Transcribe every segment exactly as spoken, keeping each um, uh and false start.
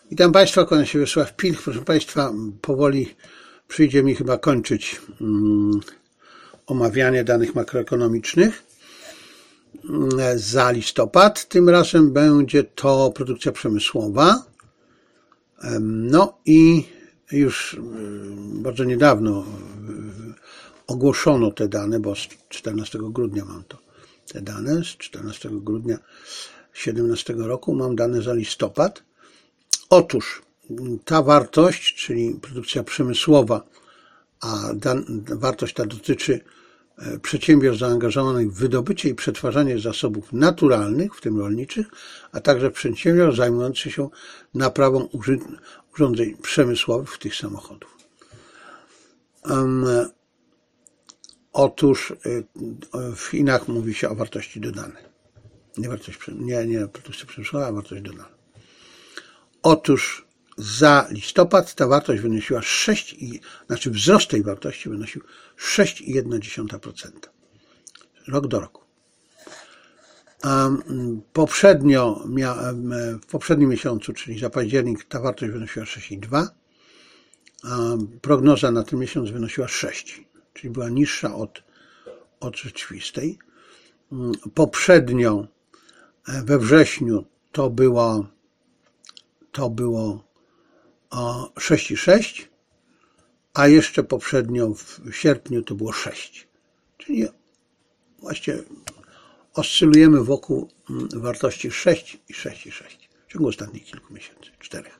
Witam Państwa, kłaniam się Wiesław Pilch. Proszę Państwa, powoli przyjdzie mi chyba kończyć um, omawianie danych makroekonomicznych za listopad. Tym razem będzie to produkcja przemysłowa. No i już bardzo niedawno ogłoszono te dane, bo z czternastego grudnia mam to, te dane, z czternastego grudnia dwa tysiące siedemnastego roku mam dane za listopad. Otóż ta wartość, czyli produkcja przemysłowa, a dan, wartość ta dotyczy przedsiębiorstw zaangażowanych w wydobycie i przetwarzanie zasobów naturalnych, w tym rolniczych, a także przedsiębiorstw zajmujących się naprawą urządzeń przemysłowych, w tych samochodów. Um, otóż w Chinach mówi się o wartości dodanej. Nie wartość, nie, nie produkcja przemysłowa, a wartość dodana. Otóż za listopad ta wartość wynosiła sześć, znaczy wzrost tej wartości wynosił sześć przecinek jedna procent. Rok do roku. Poprzednio, w poprzednim miesiącu, czyli za październik, ta wartość wynosiła sześć przecinek dwa. Prognoza na ten miesiąc wynosiła sześć, czyli była niższa od, od rzeczywistej. Poprzednio we wrześniu to było to było sześć przecinek sześć, a jeszcze poprzednio w sierpniu to było sześć. Czyli właściwie oscylujemy wokół wartości sześć i sześć przecinek sześć w ciągu ostatnich kilku miesięcy, czterech.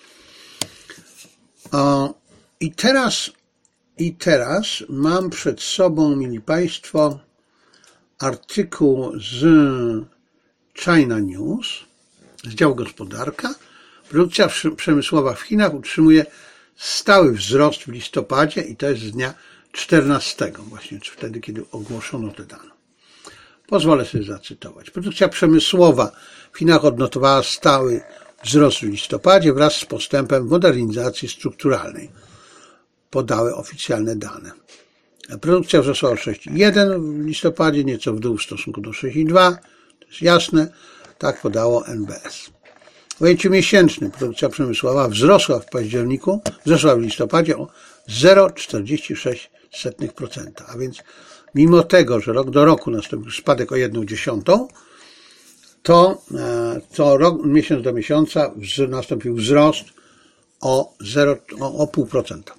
I teraz, i teraz mam przed sobą, mili Państwo, artykuł z China News, z działu gospodarka. Produkcja przemysłowa w Chinach utrzymuje stały wzrost w listopadzie i to jest z dnia czternastego, właśnie wtedy, kiedy ogłoszono te dane. Pozwolę sobie zacytować. Produkcja przemysłowa w Chinach odnotowała stały wzrost w listopadzie wraz z postępem modernizacji strukturalnej. Podały oficjalne dane. Produkcja wzrosła o sześć przecinek jeden w listopadzie, nieco w dół w stosunku do sześć przecinek dwa. To jest jasne. Tak podało N B S. W ujęciu miesięcznym produkcja przemysłowa wzrosła w październiku, wzrosła w listopadzie o zero przecinek czterdzieści sześć procent. A więc mimo tego, że rok do roku nastąpił spadek o jedną dziesiątą, to, to rok, miesiąc do miesiąca nastąpił wzrost o zero przecinek pięć procent.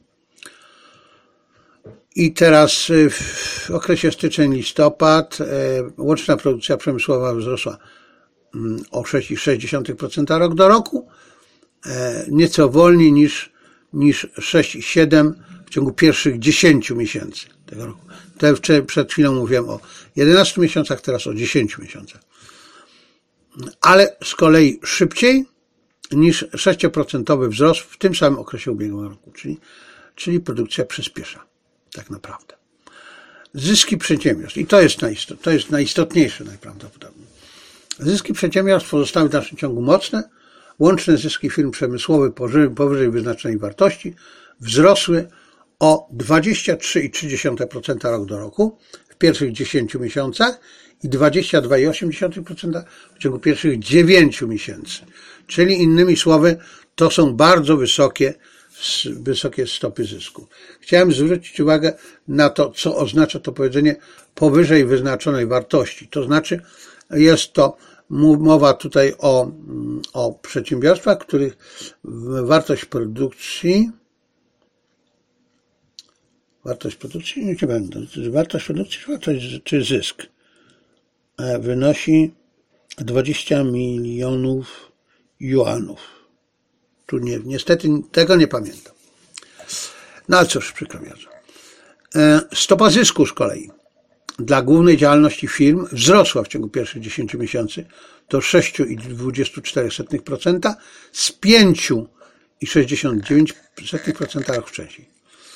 I teraz w okresie styczeń-listopad łączna produkcja przemysłowa wzrosła o sześć przecinek sześć procent rok do roku, nieco wolniej niż, niż sześć przecinek siedem procent w ciągu pierwszych dziesięciu miesięcy tego roku. Tutaj przed chwilą mówiłem o jedenastu miesiącach, teraz o dziesięciu miesiącach. Ale z kolei szybciej niż sześć procent wzrost w tym samym okresie ubiegłego roku, czyli, czyli produkcja przyspiesza tak naprawdę. Zyski przedsiębiorstw, i to jest, najistot, to jest najistotniejsze najprawdopodobniej. Zyski przedsiębiorstw pozostały w dalszym ciągu mocne. Łączne zyski firm przemysłowych powyżej wyznaczonej wartości wzrosły o dwadzieścia trzy przecinek trzy procent rok do roku w pierwszych dziesięciu miesiącach i dwadzieścia dwa przecinek osiem procent w ciągu pierwszych dziewięciu miesięcy. Czyli innymi słowy, to są bardzo wysokie, wysokie stopy zysku. Chciałem zwrócić uwagę na to, co oznacza to powiedzenie powyżej wyznaczonej wartości. To znaczy, jest to mowa tutaj o, o przedsiębiorstwach, których wartość produkcji, wartość produkcji, nie będę, wartość produkcji czy wartość, czy zysk wynosi dwadzieścia milionów juanów. Tu nie, niestety tego nie pamiętam. No ale cóż, przykro mi bardzo. Stopa zysku z kolei dla głównej działalności firm wzrosła w ciągu pierwszych dziesięciu miesięcy do sześć przecinek dwadzieścia cztery procent z pięć przecinek sześćdziesiąt dziewięć procent rok wcześniej.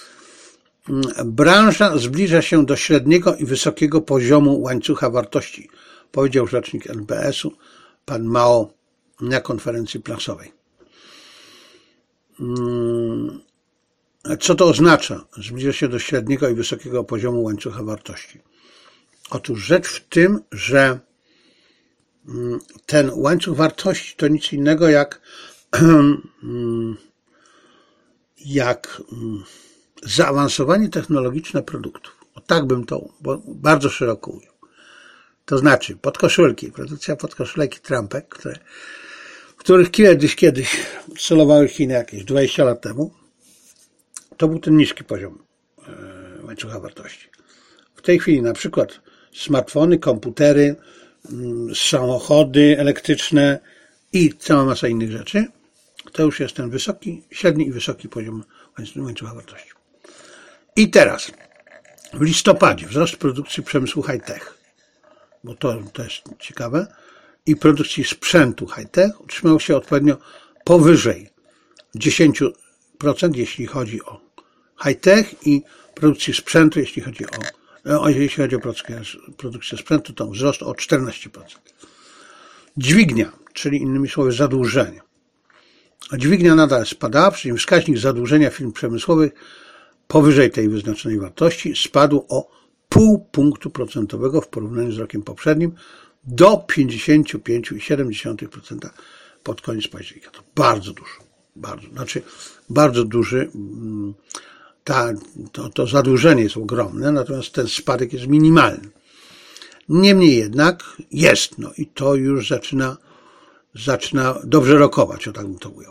Branża zbliża się do średniego i wysokiego poziomu łańcucha wartości, powiedział rzecznik N B S-u pan Mao na konferencji prasowej. Co to oznacza? Zbliża się do średniego i wysokiego poziomu łańcucha wartości. Otóż rzecz w tym, że ten łańcuch wartości to nic innego jak jak zaawansowanie technologiczne produktów. O tak bym to bardzo szeroko ujął. To znaczy podkoszulki, produkcja podkoszulek i trampek, które, których kiedyś, kiedyś celowały Chiny jakieś dwadzieścia lat temu. To był ten niski poziom łańcucha wartości. W tej chwili na przykład smartfony, komputery, samochody elektryczne i cała masa innych rzeczy, to już jest ten wysoki, średni i wysoki poziom łańcucha wartości. I teraz w listopadzie wzrost produkcji przemysłu high-tech, bo to, to jest ciekawe, i produkcji sprzętu high-tech utrzymało się odpowiednio powyżej dziesięć procent, jeśli chodzi o high-tech, i produkcji sprzętu, jeśli chodzi o, o jeśli chodzi o produkcję, produkcję sprzętu, to wzrost o czternaście procent. Dźwignia, czyli innymi słowy zadłużenie. Dźwignia nadal spadała, przy czym wskaźnik zadłużenia firm przemysłowych powyżej tej wyznaczonej wartości spadł o pół punktu procentowego w porównaniu z rokiem poprzednim do pięćdziesiąt pięć przecinek siedem procent pod koniec października. To bardzo dużo. Bardzo, znaczy bardzo duży. Ta, to, to zadłużenie jest ogromne, natomiast ten spadek jest minimalny. Niemniej jednak jest, no i to już zaczyna, zaczyna dobrze rokować, o tak bym to ujął.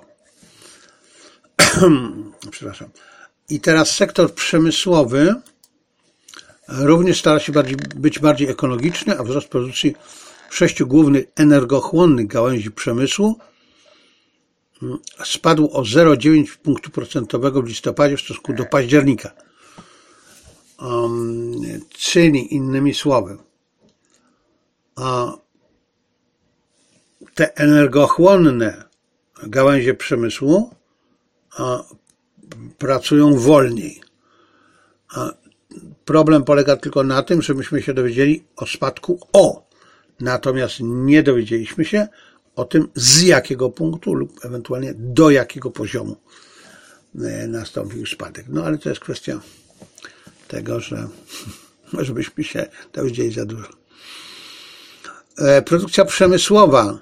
Przepraszam. I teraz sektor przemysłowy również stara się bardziej, być bardziej ekologiczny, a wzrost produkcji w sześciu głównych energochłonnych gałęzi przemysłu spadł o zero przecinek dziewięć punktu procentowego w listopadzie w stosunku do października. Um, czyli innymi słowy, a te energochłonne gałęzie przemysłu a, pracują wolniej. A problem polega tylko na tym, że myśmy się dowiedzieli o spadku O, natomiast nie dowiedzieliśmy się o tym, z jakiego punktu lub ewentualnie do jakiego poziomu nastąpił spadek. No ale to jest kwestia tego, że żebyśmy się dowiedzieli za dużo. Produkcja przemysłowa.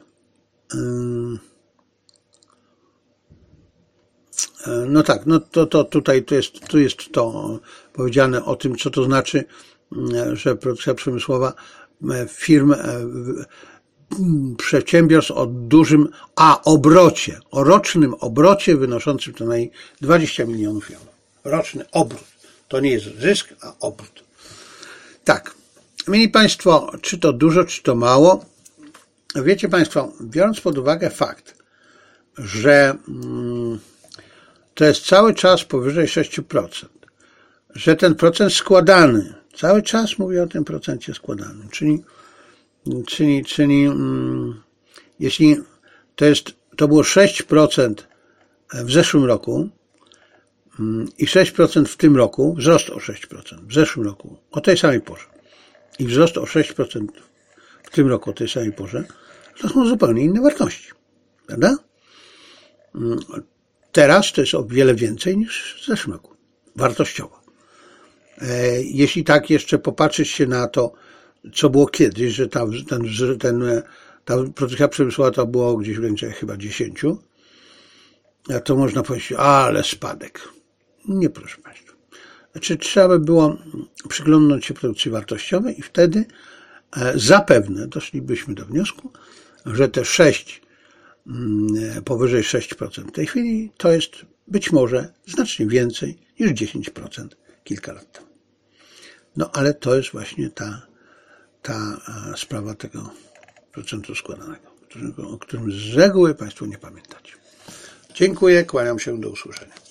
No tak, no to, to tutaj to jest, tu jest to powiedziane o tym, co to znaczy, że produkcja przemysłowa firm, przedsiębiorstw o dużym a obrocie, o rocznym obrocie wynoszącym co najmniej dwadzieścia milionów euro. Roczny obrót. To nie jest zysk, a obrót. Tak. Mieli Państwo, czy to dużo, czy to mało? Wiecie Państwo, biorąc pod uwagę fakt, że to jest cały czas powyżej sześć procent, że ten procent składany, cały czas mówię o tym procencie składanym, czyli Czyli, czyli um, jeśli to jest, to było sześć procent w zeszłym roku um, i sześć procent w tym roku, wzrost o sześć procent w zeszłym roku o tej samej porze i wzrost o sześć procent w tym roku o tej samej porze, to są zupełnie inne wartości, prawda? Um, teraz to jest o wiele więcej niż w zeszłym roku, wartościowo. E, jeśli tak jeszcze popatrzeć się na to, co było kiedyś, że ta, ten, ten, ta produkcja przemysłowa to było gdzieś w ręce chyba dziesięciu, to można powiedzieć, ale spadek. Nie, proszę Państwa. Znaczy, trzeba by było przyglądnąć się produkcji wartościowej i wtedy zapewne doszlibyśmy do wniosku, że te sześć, powyżej sześć procent w tej chwili to jest być może znacznie więcej niż dziesięć procent kilka lat temu. No ale to jest właśnie ta ta sprawa tego procentu składanego, o którym z reguły Państwo nie pamiętacie. Dziękuję, kłaniam się, do usłyszenia.